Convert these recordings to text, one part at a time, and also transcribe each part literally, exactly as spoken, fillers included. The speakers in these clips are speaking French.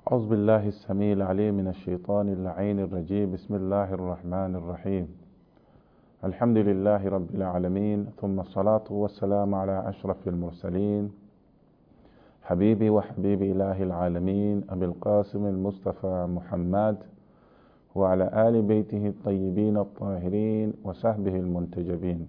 أعوذ بالله السميع العليم من الشيطان اللعين الرجيم. بسم الله الرحمن الرحيم. الحمد لله رب العالمين، ثم الصلاة والسلام على أشرف المرسلين حبيبي وحبيب إله العالمين أبي القاسم المصطفى محمد وعلى آل بيته الطيبين الطاهرين وصحبه المنتجبين.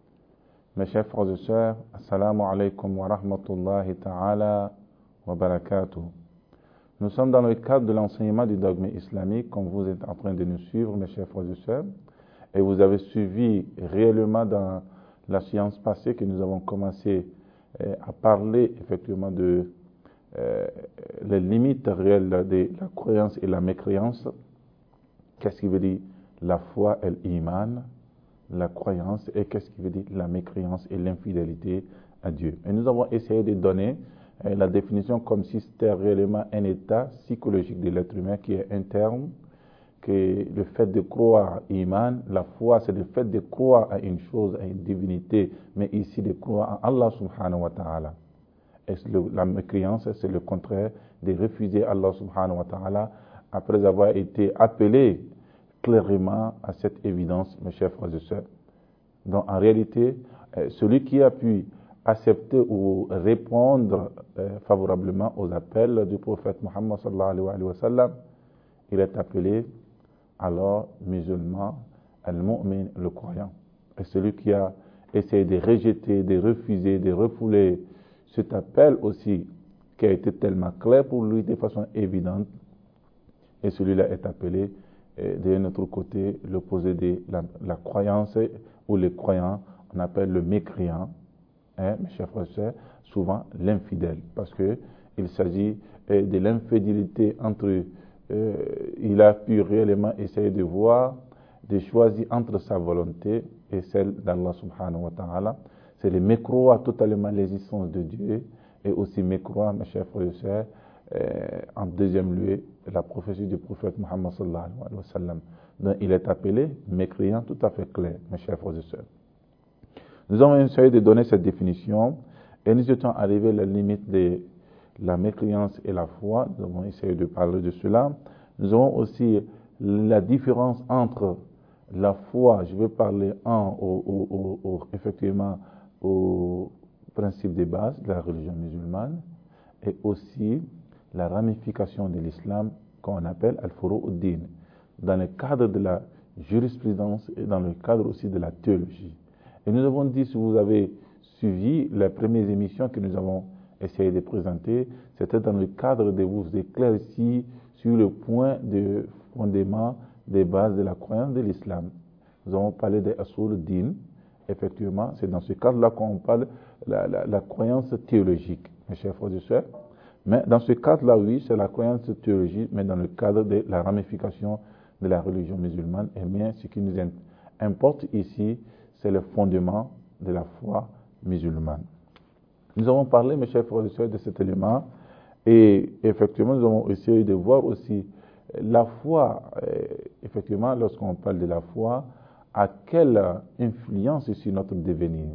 Mes chers frères et sœurs, assalamu alaikum wa rahmatullahi ta'ala wa barakatuh. Nous sommes dans le cadre de l'enseignement du dogme islamique, comme vous êtes en train de nous suivre, mes chers frères et sœurs, et vous avez suivi réellement dans la séance passée que nous avons commencé euh, à parler effectivement de euh, les limites réelles de la croyance et la mécréance. Qu'est-ce qui veut dire la foi et l'iman, la croyance, et qu'est-ce qui veut dire la mécréance et l'infidélité à Dieu. Et nous avons essayé de donner euh, la définition comme si c'était réellement un état psychologique de l'être humain qui est interne, que le fait de croire iman, la foi c'est le fait de croire à une chose, à une divinité, mais ici de croire en Allah subhanahu wa ta'ala. Et le, la mécréance c'est le contraire de refuser Allah subhanahu wa ta'ala après avoir été appelé clairement à cette évidence, mes chers frères et sœurs. Donc en réalité, celui qui a pu accepter ou répondre euh, favorablement aux appels du prophète Muhammad sallallahu alayhi wa sallam, il est appelé alors musulman, al-mu'min, le croyant. Et celui qui a essayé de rejeter, de refuser, de refouler cet appel aussi, qui a été tellement clair pour lui de façon évidente, et celui-là est appelé euh, de notre côté l'opposé de la, la croyance ou les croyants, on appelle le mécréant. Hein, mes chers frères et sœurs, souvent l'infidèle, parce que il s'agit euh, de l'infidélité entre, euh, il a pu réellement essayer de voir, de choisir entre sa volonté et celle d'Allah subhanahu wa ta'ala. C'est de mécroire totalement l'existence de Dieu et aussi mécroire, mes chers frères et sœurs, euh, en deuxième lieu, la prophétie du prophète Muhammad sallallahu alayhi wa sallam. Donc il est appelé mécréant tout à fait clair, mes chers frères et sœurs. Nous avons essayé de donner cette définition et nous étions arrivés à la limite de la mécréance et la foi. Nous avons essayé de parler de cela. Nous avons aussi la différence entre la foi, je vais parler en, au, au, au, effectivement au principe de base de la religion musulmane et aussi la ramification de l'islam qu'on appelle al-furu'ud-din dans le cadre de la jurisprudence et dans le cadre aussi de la théologie. Et nous avons dit, si vous avez suivi les premières émissions que nous avons essayé de présenter, c'était dans le cadre de vous éclaircir sur le point de fondement des bases de la croyance de l'islam. Nous avons parlé des Asul Din, effectivement, c'est dans ce cadre-là qu'on parle de la, la, la croyance théologique, mes chers frères et sœurs. Mais dans ce cadre-là, oui, c'est la croyance théologique, mais dans le cadre de la ramification de la religion musulmane. Et bien, ce qui nous importe ici, c'est le fondement de la foi musulmane. Nous avons parlé, mes chers frères et sœurs, de cet élément et effectivement, nous avons essayé de voir aussi la foi, effectivement, lorsqu'on parle de la foi, à quelle influence sur notre devenir,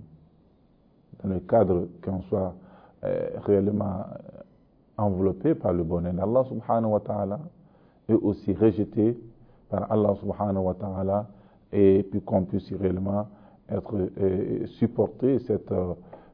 dans le cadre qu'on soit euh, réellement enveloppé par le bonheur d'Allah subhanahu wa ta'ala et aussi rejeté par Allah subhanahu wa ta'ala et puis qu'on puisse réellement être euh, supporter cette, euh,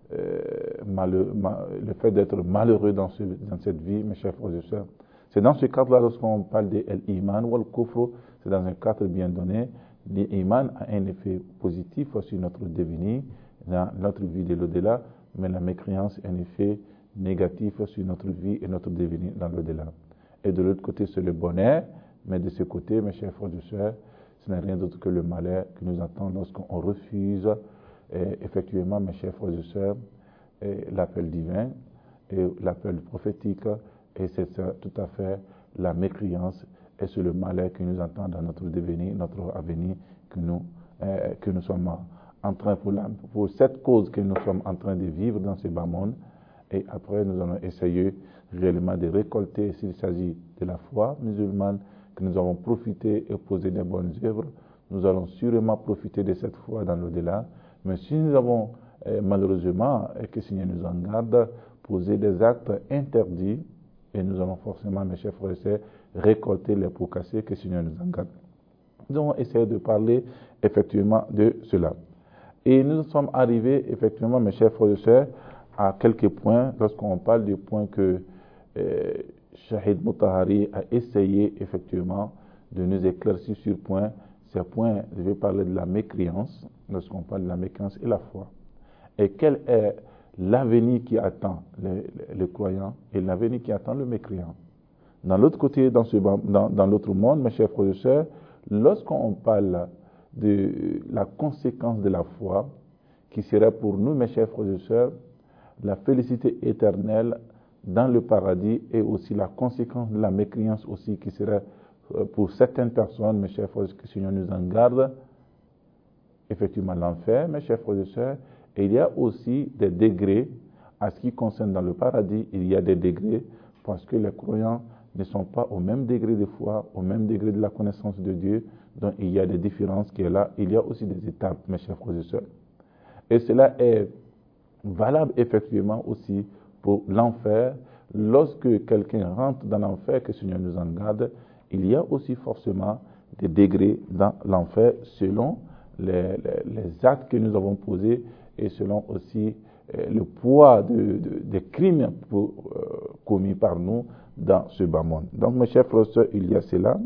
malheur, mal, le fait d'être malheureux dans, ce, dans cette vie, mes chers frères et sœurs. C'est dans ce cadre-là, lorsqu'on parle de l'iman ou le kufr, c'est dans un cadre bien donné. L'iman a un effet positif sur notre devenir, dans notre vie de l'au-delà, mais la mécréance a un effet négatif sur notre vie et notre devenir dans l'au-delà. Et de l'autre côté, c'est le bonheur, mais de ce côté, mes chers frères et sœurs, ce n'est rien d'autre que le malheur qui nous attend lorsqu'on refuse et effectivement, mes chers frères et sœurs, l'appel divin et l'appel prophétique, et c'est tout à fait la mécréance et c'est le malheur qui nous attend dans notre devenir, notre avenir que nous, euh, que nous sommes en train, pour, la, pour cette cause que nous sommes en train de vivre dans ce bas monde. Et après, nous allons essayer réellement de récolter, s'il s'agit de la foi musulmane, que nous avons profité et posé des bonnes œuvres, nous allons sûrement profiter de cette foi dans l'au-delà. Mais si nous avons euh, malheureusement, et que le Seigneur nous en garde, posé des actes interdits, et nous allons forcément, mes chers frères et sœurs, récolter les pots cassés que le Seigneur nous en garde. Nous allons essayer de parler effectivement de cela. Et nous sommes arrivés effectivement, mes chers frères et sœurs, à quelques points lorsqu'on parle du point que euh, Shahid Mutahari a essayé effectivement de nous éclaircir sur point. Ces points, je vais parler de la mécréance, lorsqu'on parle de la mécréance et la foi. Et quel est l'avenir qui attend les, les, les croyants et l'avenir qui attend le mécréant. Dans l'autre côté, dans, ce, dans, dans l'autre monde, mes chers frères et sœurs, lorsqu'on parle de la conséquence de la foi, qui serait pour nous, mes chers frères et sœurs, la félicité éternelle dans le paradis et aussi la conséquence de la mécréance aussi, qui serait pour certaines personnes, mes chers frères, que le Seigneur nous en garde, effectivement l'enfer, mes chers frères et sœurs, et il y a aussi des degrés, à ce qui concerne dans le paradis, il y a des degrés, parce que les croyants ne sont pas au même degré de foi, au même degré de la connaissance de Dieu, donc il y a des différences qui est là, il y a aussi des étapes, mes chers frères et sœurs. Et cela est valable effectivement aussi pour l'enfer. Lorsque quelqu'un rentre dans l'enfer, que le Seigneur nous en garde, il y a aussi forcément des degrés dans l'enfer selon les, les, les actes que nous avons posés et selon aussi euh, le poids de, de, des crimes pour, euh, commis par nous dans ce bas monde. Donc, mes chers frères et sœurs, il y a cela.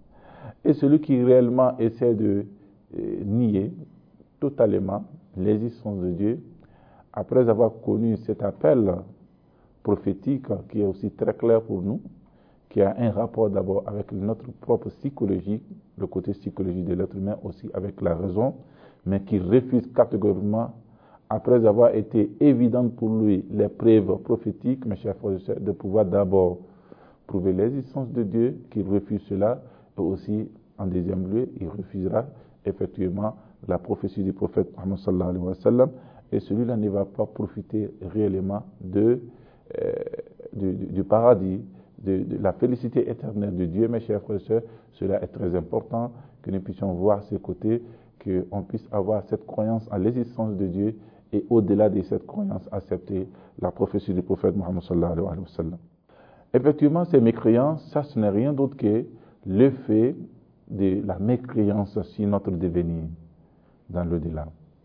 Et celui qui réellement essaie de euh, nier totalement l'existence de Dieu, après avoir connu cet appel prophétique qui est aussi très clair pour nous, qui a un rapport d'abord avec notre propre psychologie, le côté psychologique de l'être humain aussi avec la raison, mais qui refuse catégoriquement, après avoir été évident pour lui les preuves prophétiques, mes chers frères et sœurs, de pouvoir d'abord prouver l'existence de Dieu, qui refuse cela, et aussi, en deuxième lieu, il refusera effectivement la prophétie du prophète Muhammad sallallahu alayhi wa sallam, et celui-là ne va pas profiter réellement de, euh, du, du, du paradis, de, de la félicité éternelle de Dieu, mes chers frères et sœurs. Cela est très important que nous puissions voir ce côté, qu'on puisse avoir cette croyance en l'existence de Dieu et au-delà de cette croyance, accepter la prophétie du prophète Muhammad sallallahu alayhi wa sallam. Effectivement, ces mécréances, ça ce n'est rien d'autre que le fait de la mécréance sur notre devenir dans l'au-delà.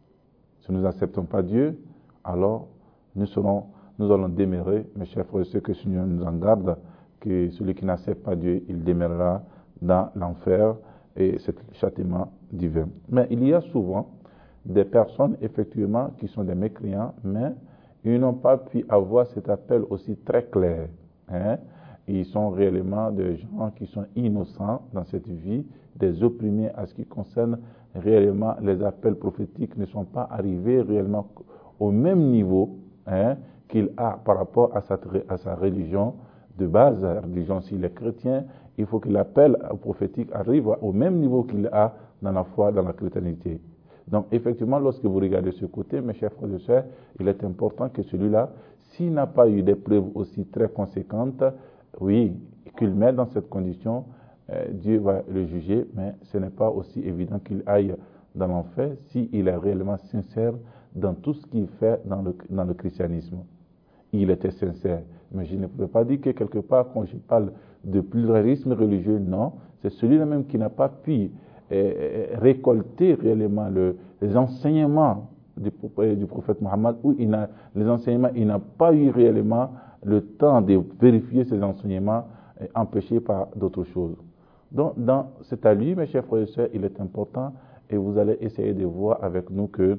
Si nous n'acceptons pas Dieu, alors nous, serons, nous allons demeurer, mes chers frères et sœurs, que le Seigneur nous en garde, que celui qui n'accepte pas Dieu, il demeurera dans l'enfer et c'est le châtiment divin. Mais il y a souvent des personnes, effectivement, qui sont des mécréants, mais ils n'ont pas pu avoir cet appel aussi très clair. Hein? Ils sont réellement des gens qui sont innocents dans cette vie, des opprimés à ce qui concerne réellement les appels prophétiques ne sont pas arrivés réellement au même niveau hein, qu'il a par rapport à sa, à sa religion de base, la religion s'il est chrétien, il faut que l'appel prophétique arrive au même niveau qu'il a dans la foi, dans la chrétienté. Donc effectivement, lorsque vous regardez ce côté, mes chers frères et sœurs, il est important que celui-là, s'il n'a pas eu des preuves aussi très conséquentes, oui, qu'il met dans cette condition, euh, Dieu va le juger, mais ce n'est pas aussi évident qu'il aille dans l'enfer s'il est réellement sincère dans tout ce qu'il fait dans le, dans le christianisme. Il était sincère, mais je ne peux pas dire que quelque part, quand je parle de pluralisme religieux, non, c'est celui-là même qui n'a pas pu euh, récolter réellement le, les enseignements du, du prophète Mohammed, où il a, les enseignements, il n'a pas eu réellement le temps de vérifier ces enseignements euh, empêchés par d'autres choses. Donc, dans cet à lui, mes chers frères et sœurs, il est important, et vous allez essayer de voir avec nous que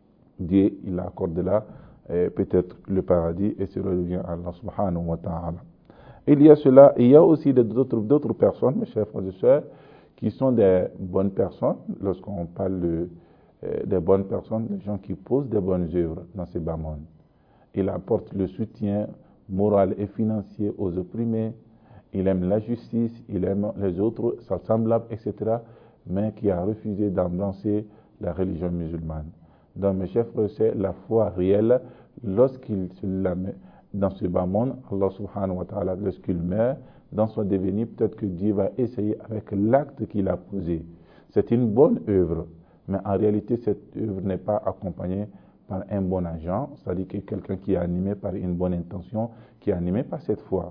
Dieu, il accorde là, euh, peut-être le paradis, et cela revient à Allah subhanahu wa ta'ala. Il y a cela, il y a aussi d'autres, d'autres personnes, mes chers frères et sœurs, qui sont des bonnes personnes, lorsqu'on parle de, euh, des bonnes personnes, des gens qui posent des bonnes œuvres dans ces bas mondes. Il apporte le soutien moral et financier aux opprimés, il aime la justice, il aime les autres, sa semblable, et cetera, mais qui a refusé d'embrasser la religion musulmane. Donc, mes chers frères et sœurs, la foi réelle, lorsqu'il se la met dans ce bas monde, Allah subhanahu wa ta'ala, lorsqu'il meurt, dans son devenir, peut-être que Dieu va essayer avec l'acte qu'il a posé. C'est une bonne œuvre, mais en réalité, cette œuvre n'est pas accompagnée par un bon agent, c'est-à-dire que quelqu'un qui est animé par une bonne intention, qui est animé par cette foi.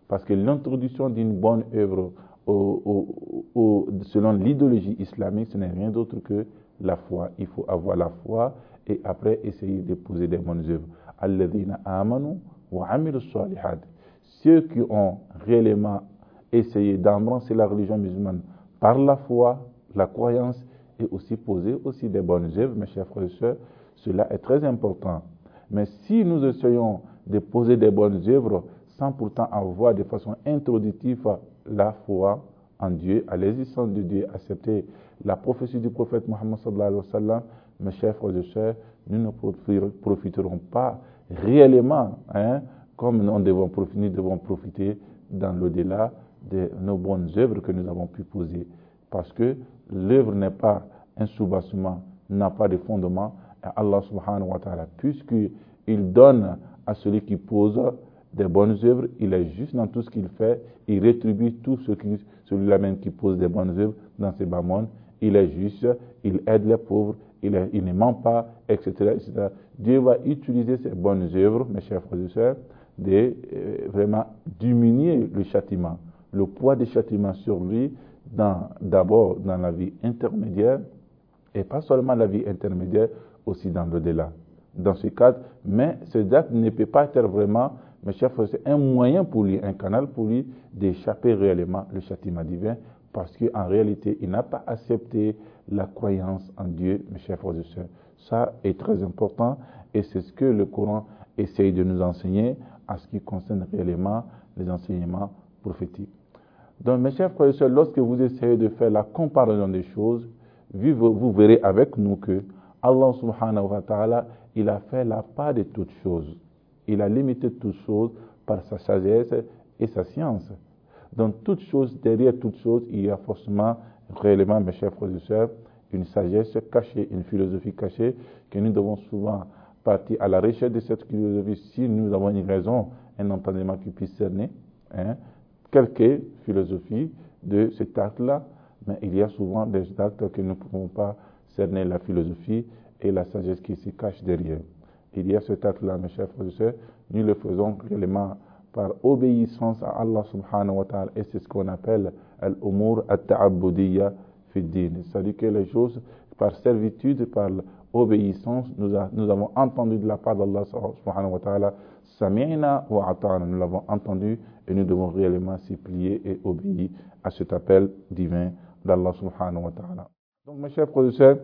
Parce que l'introduction d'une bonne œuvre au, au, au, selon l'idéologie islamique, ce n'est rien d'autre que la foi. Il faut avoir la foi et après essayer de poser des bonnes œuvres. Alladhina amanu wa amilu salihat. Ceux qui ont réellement essayé d'embrasser la religion musulmane par la foi, la croyance et aussi poser aussi des bonnes œuvres, mes chers frères et sœurs, cela est très important. Mais si nous essayons de poser des bonnes œuvres sans pourtant avoir de façon introductive la foi en Dieu, à l'existence de Dieu, accepter la prophétie du prophète Mohammed sallallahu alayhi wa sallam, mes chers frères et sœurs, nous ne profiterons pas réellement, hein, comme nous devons profiter, nous devons profiter dans l'au-delà de nos bonnes œuvres que nous avons pu poser. Parce que l'œuvre n'est pas un soubassement, n'a pas de fondement. Et Allah subhanahu wa ta'ala, puisqu'il donne à celui qui pose des bonnes œuvres, il est juste dans tout ce qu'il fait, il rétribue tout ce qui, celui-là même qui pose des bonnes œuvres dans ces bas mondes, il est juste, il aide les pauvres, il, est, il ne ment pas, et cetera, et cetera. Dieu va utiliser ces bonnes œuvres, mes chers frères et sœurs, de euh, vraiment diminuer le châtiment, le poids des châtiments sur lui, dans, d'abord dans la vie intermédiaire, et pas seulement la vie intermédiaire, aussi dans l'au-delà. Dans ce cadre, mais ce acte ne peut pas être vraiment, mes chers frères, c'est un moyen pour lui, un canal pour lui d'échapper réellement le châtiment divin, parce qu'en réalité, il n'a pas accepté la croyance en Dieu, mes chers frères et sœurs. Ça est très important et c'est ce que le Coran essaye de nous enseigner en ce qui concerne réellement les enseignements prophétiques. Donc, mes chers frères et sœurs, lorsque vous essayez de faire la comparaison des choses, vous verrez avec nous que Allah subhanahu wa ta'ala, il a fait la part de toutes choses. Il a limité toutes choses par sa sagesse et sa science. Dans toutes choses, derrière toutes choses, il y a forcément, réellement, mes chers frères et sœurs, une sagesse cachée, une philosophie cachée, que nous devons souvent partir à la recherche de cette philosophie si nous avons une raison, un entendement qui puisse cerner, hein, quelque philosophie de cet acte-là, mais il y a souvent des actes que nous ne pouvons pas cerner la philosophie et la sagesse qui se cache derrière. Il y a cet acte-là, mes chers frères et sœurs, nous le faisons réellement par obéissance à Allah subhanahu wa ta'ala, et c'est ce qu'on appelle al-umur at-ta'abbudiyya fi din. C'est-à-dire que les choses, par servitude, par obéissance, nous, a, nous avons entendu de la part d'Allah subhanahu wa ta'ala, sami'na wa ata'na, nous l'avons entendu et nous devons réellement s'y plier et obéir à cet appel divin d'Allah subhanahu wa ta'ala. Donc mes chers frères et sœurs,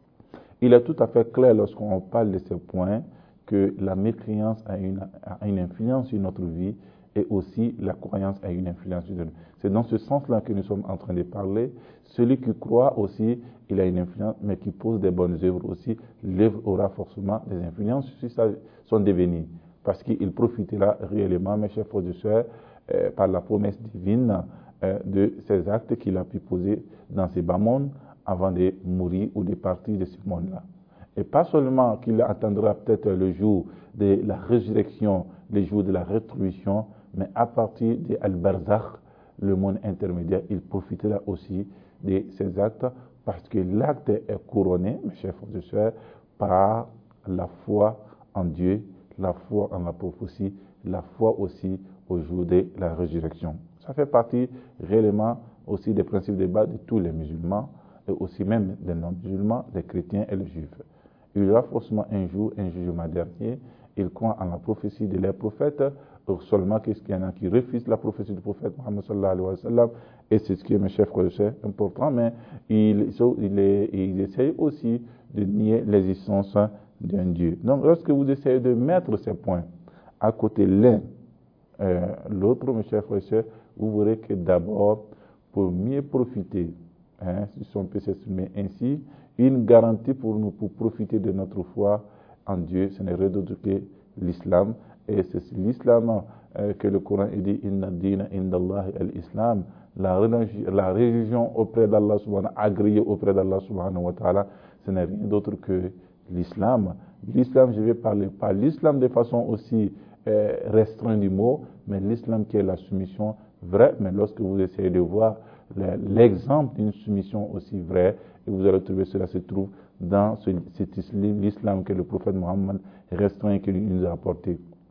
il est tout à fait clair lorsqu'on parle de ce point que la mécréance a une, a une influence sur notre vie et aussi la croyance a une influence sur nous. C'est dans ce sens-là que nous sommes en train de parler. Celui qui croit aussi, il a une influence, mais qui pose des bonnes œuvres aussi, l'œuvre aura forcément des influences sur son devenir. Parce qu'il profitera réellement, mes chers frères et sœurs, euh, par la promesse divine euh, de ces actes qu'il a pu poser dans ces bas mondes avant de mourir ou de partir de ce monde-là. Et pas seulement qu'il attendra peut-être le jour de la résurrection, le jour de la rétribution, mais à partir de Al-Barzakh, le monde intermédiaire, il profitera aussi de ces actes parce que l'acte est couronné, mes chers frères et sœurs, par la foi en Dieu, la foi en la prophétie, la foi aussi au jour de la résurrection. Ça fait partie réellement aussi des principes de base de tous les musulmans et aussi même des non-musulmans, des chrétiens et les juifs. Il y aura forcément un jour, un jugement dernier. Ils croient en la prophétie de leurs prophètes, seulement qu'il y en a qui refusent la prophétie du prophète Mohammed sallallahu alayhi wa sallam, et c'est ce qui est, mes chers frères et sœurs, important, mais ils, ils, ils essayent aussi de nier l'existence d'un Dieu. Donc, lorsque vous essayez de mettre ces points à côté l'un, euh, l'autre, mes chers frères et sœurs, vous verrez que d'abord, pour mieux profiter, hein, si on peut s'exprimer ainsi, une garantie pour nous pour profiter de notre foi en Dieu, ce n'est rien d'autre que l'islam. Et c'est l'islam euh, que le Coran dit Inna dina indallahi al-islam. La religion, la religion auprès d'Allah subhanahu agréée auprès d'Allah subhanahu wa ta'ala, ce n'est rien d'autre que l'islam. L'islam, je vais parler pas l'islam de façon aussi euh, restreinte du mot, mais l'islam qui est la soumission vraie. Mais lorsque vous essayez de voir l'exemple d'une soumission aussi vraie, et vous allez trouver cela se trouve dans ce, cet l'islam que le prophète Mohammed restreint qu'il nous a apporté.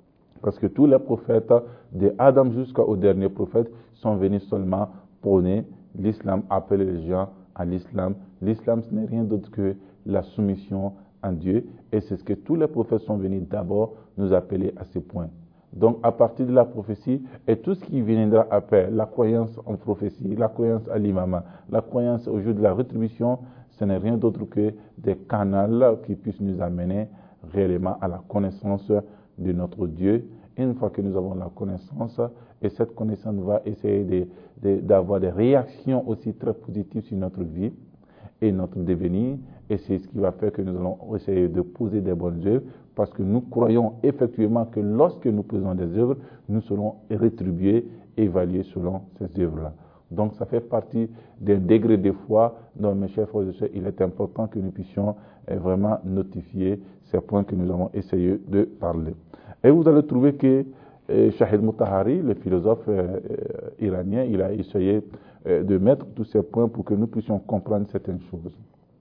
Parce que tous les prophètes, de Adam jusqu'au dernier prophète, sont venus seulement prôner l'islam, appeler les gens à l'islam. L'islam, ce n'est rien d'autre que la soumission à Dieu. Et c'est ce que tous les prophètes sont venus d'abord nous appeler à ce point. Donc, à partir de la prophétie, et tout ce qui viendra après, la croyance en prophétie, la croyance à l'imama, la croyance au jour de la rétribution, ce n'est rien d'autre que des canaux qui puissent nous amener réellement à la connaissance de notre Dieu. Et une fois que nous avons la connaissance, et cette connaissance va essayer de, de, d'avoir des réactions aussi très positives sur notre vie et notre devenir, et c'est ce qui va faire que nous allons essayer de poser des bonnes œuvres, parce que nous croyons effectivement que lorsque nous posons des œuvres, nous serons rétribués, évalués selon ces œuvres-là. Donc ça fait partie d'un degré de foi dont, mes chers frères et sœurs, il est important que nous puissions vraiment notifier ces points que nous avons essayé de parler. Et vous allez trouver que euh, Shahid Mutahari, le philosophe euh, iranien, il a essayé euh, de mettre tous ces points pour que nous puissions comprendre certaines choses.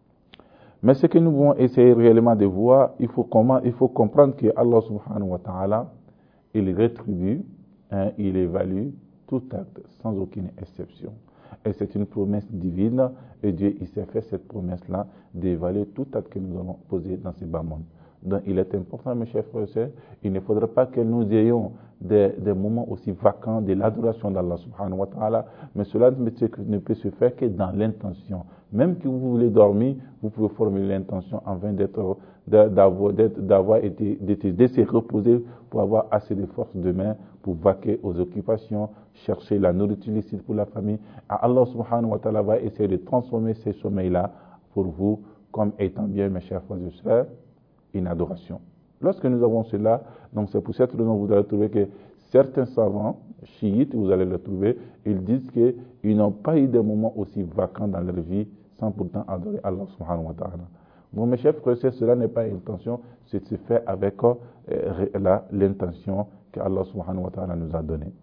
Mais ce que nous voulons essayer réellement de voir, il faut, comment, il faut comprendre que Allah subhanahu wa ta'ala, il rétribue, hein, il évalue tout acte sans aucune exception. Et c'est une promesse divine, et Dieu il s'est fait cette promesse-là d'évaluer tout acte que nous allons poser dans ce bas monde. Donc il est important, mes chers frères et sœurs, il ne faudrait pas que nous ayons des, des moments aussi vacants de l'adoration d'Allah subhanahu wa ta'ala, mais cela ne peut se faire que dans l'intention. Même que vous voulez dormir, vous pouvez formuler l'intention afin d'être, d'avoir, d'avoir été, de se reposer pour avoir assez de force demain pour vaquer aux occupations, chercher la nourriture licite pour la famille. Et Allah subhanahu wa ta'ala va essayer de transformer ces sommeils-là pour vous comme étant bien, mes chers frères et sœurs, une adoration. Lorsque nous avons cela, donc c'est pour cette raison que vous allez trouver que certains savants chiites, vous allez le trouver, ils disent qu'ils n'ont pas eu de moments aussi vacants dans leur vie sans pourtant adorer Allah subhanahu wa ta'ala. Bon, mes chers frères et sœurs, cela n'est pas une intention, c'est se fait avec euh, la, l'intention que Allah subhanahu wa ta'ala nous a donnée.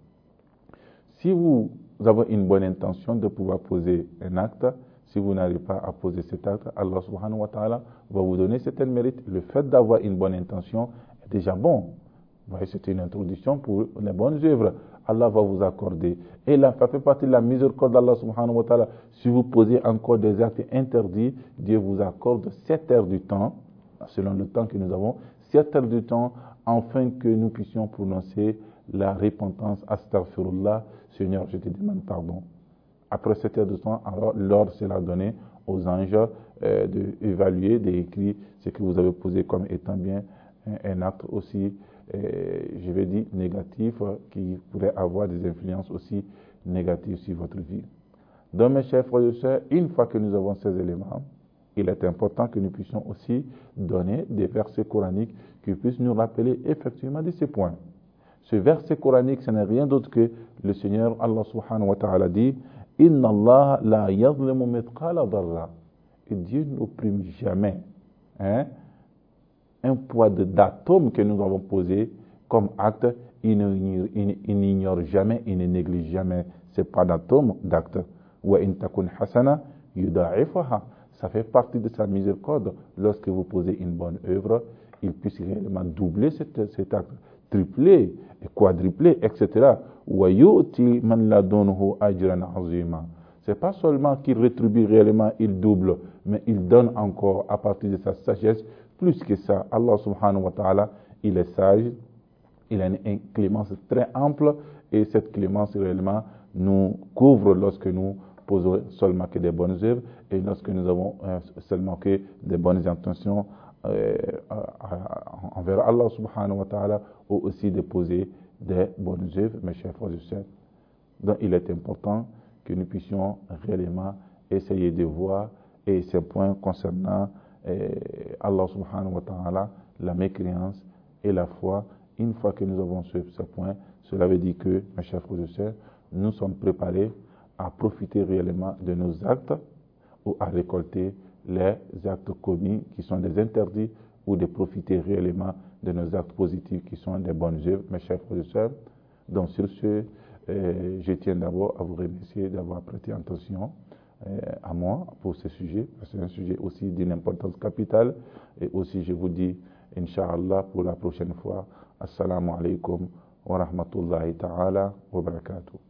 Si vous avez une bonne intention de pouvoir poser un acte, si vous n'arrivez pas à poser cet acte, Allah subhanahu wa ta'ala va vous donner certains mérites. Le fait d'avoir une bonne intention est déjà bon. Vous voyez, c'est une introduction pour les bonnes œuvres. Allah va vous accorder. Et là, ça fait partie de la miséricorde d'Allah subhanahu wa ta'ala. Si vous posez encore des actes interdits, Dieu vous accorde sept heures du temps, selon le temps que nous avons, sept heures du temps, afin que nous puissions prononcer la repentance. Astaghfirullah, Seigneur, je te demande pardon. Après sept heures de temps, alors l'ordre sera donné aux anges euh, d'évaluer, d'écrire ce que vous avez posé comme étant bien un, un acte aussi, euh, je vais dire, négatif, euh, qui pourrait avoir des influences aussi négatives sur votre vie. Donc, mes chers frères et sœurs, une fois que nous avons ces éléments, il est important que nous puissions aussi donner des versets coraniques qui puissent nous rappeler effectivement de ces points. Ce verset coranique, ce n'est rien d'autre que le Seigneur Allah subhanahu wa ta'ala dit « Inna Allah la yazlimu mithqala dharra » Et Dieu n'opprime jamais hein, un poids d'atome que nous avons posé comme acte. Il n'ignore jamais, il ne néglige jamais ce poids d'atome d'acte. « Wa in takun hasana yudha'ifaha » Ça fait partie de sa miséricorde. Lorsque vous posez une bonne œuvre, il puisse réellement doubler cet, cet acte, tripler, quadrupler, et cetera. وَيُؤْتِي مَنْ لَدُنْهُ أَجْرًا عَظِيمًا. C'est pas seulement qu'il rétribue réellement, il double, mais il donne encore à partir de sa sagesse plus que ça. Allah subhanahu wa ta'ala, il est sage, il a une clémence très ample et cette clémence réellement nous couvre lorsque nous posons seulement que des bonnes œuvres et lorsque nous avons euh, seulement que des bonnes intentions euh, envers Allah subhanahu wa ta'ala ou aussi de poser des bonnes œuvres, mes chers frères et sœurs. Donc il est important que nous puissions réellement essayer de voir et ces points concernant euh, Allah subhanahu wa ta'ala, la mécréance et la foi. Une fois que nous avons ce, ce point, cela veut dire que, mes chers frères et sœurs, nous sommes préparés à profiter réellement de nos actes ou à récolter les actes commis qui sont des interdits ou de profiter réellement de nos actes positifs qui sont des bonnes œuvres, mes chers frères et sœurs. Donc sur ce, euh, je tiens d'abord à vous remercier d'avoir prêté attention euh, à moi pour ce sujet, parce que c'est un sujet aussi d'une importance capitale. Et aussi, je vous dis, Inch'Allah, pour la prochaine fois, السلام عليكم ورحمة الله تعالى وبركاته.